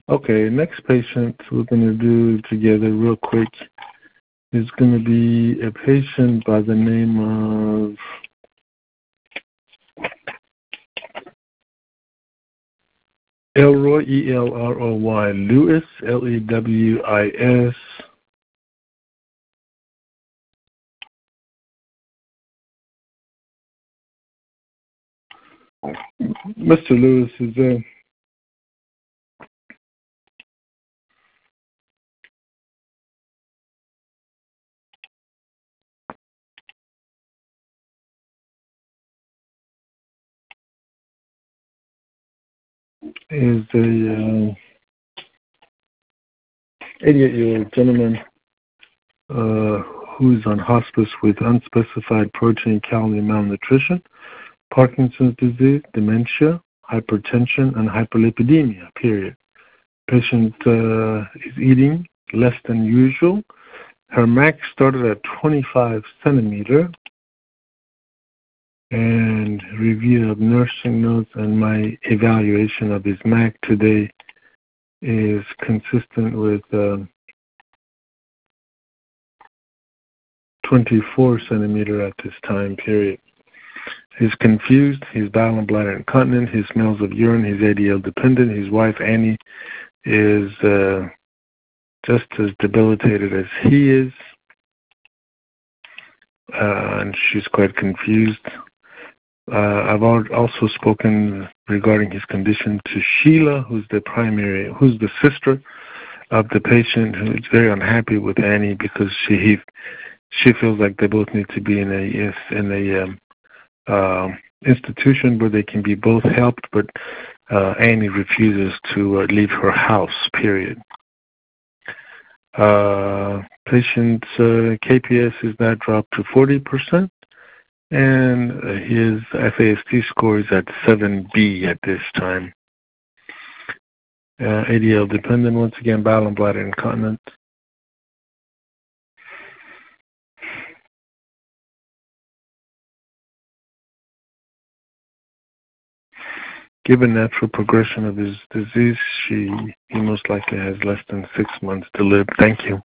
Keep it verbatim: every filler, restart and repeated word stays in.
Okay, next patient we're going to do together real quick is going to be a patient by the name of Elroy, E L R O Y, Lewis, L E W I S. Mister Lewis is there. Is a eighty-eight-year-old uh, gentleman uh, who's on hospice with unspecified protein calorie malnutrition, Parkinson's disease, dementia, hypertension, and hyperlipidemia, period. Patient uh, is eating less than usual. Her M A C started at twenty-five centimeter. And review of nursing notes and my evaluation of his M A C today is consistent with uh, twenty-four centimeter at this time period. He's confused, he's bowel and bladder incontinent, he smells of urine, he's A D L dependent, his wife Annie is uh, just as debilitated as he is, uh, and she's quite confused. Uh, I've also spoken regarding his condition to Sheila, who's the primary, who's the sister of the patient, who's very unhappy with Annie because she he, she feels like they both need to be in a in a um, uh, institution where they can be both helped, but uh, Annie refuses to uh, leave her house. Period. Uh, patient's uh, K P S is now dropped to forty percent. And his F A S T score is at seven B at this time. Uh, A D L dependent, once again, bowel and bladder incontinent. Given natural progression of his disease, she he most likely has less than six months to live. Thank you.